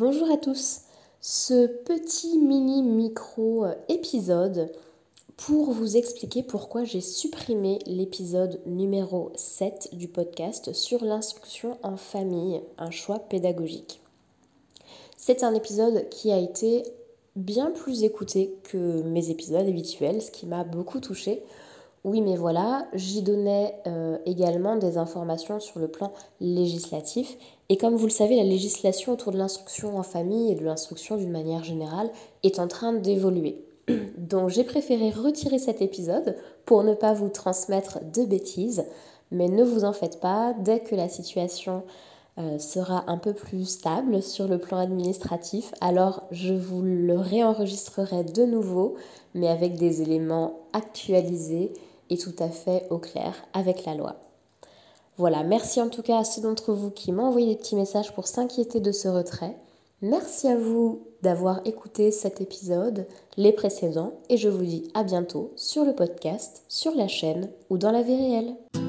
Bonjour à tous. Ce petit mini micro épisode pour vous expliquer pourquoi j'ai supprimé l'épisode numéro 7 du podcast sur l'instruction en famille, un choix pédagogique. C'est un épisode qui a été bien plus écouté que mes épisodes habituels, ce qui m'a beaucoup touchée. Oui, mais voilà, j'y donnais également des informations sur le plan législatif. Et comme vous le savez, la législation autour de l'instruction en famille et de l'instruction d'une manière générale est en train d'évoluer. Donc j'ai préféré retirer cet épisode pour ne pas vous transmettre de bêtises. Mais ne vous en faites pas, dès que la situation sera un peu plus stable sur le plan administratif, alors je vous le réenregistrerai de nouveau, mais avec des éléments actualisés et tout à fait au clair avec la loi. Voilà, merci en tout cas à ceux d'entre vous qui m'ont envoyé des petits messages pour s'inquiéter de ce retrait. Merci à vous d'avoir écouté cet épisode, les précédents, et je vous dis à bientôt sur le podcast, sur la chaîne ou dans la vie réelle.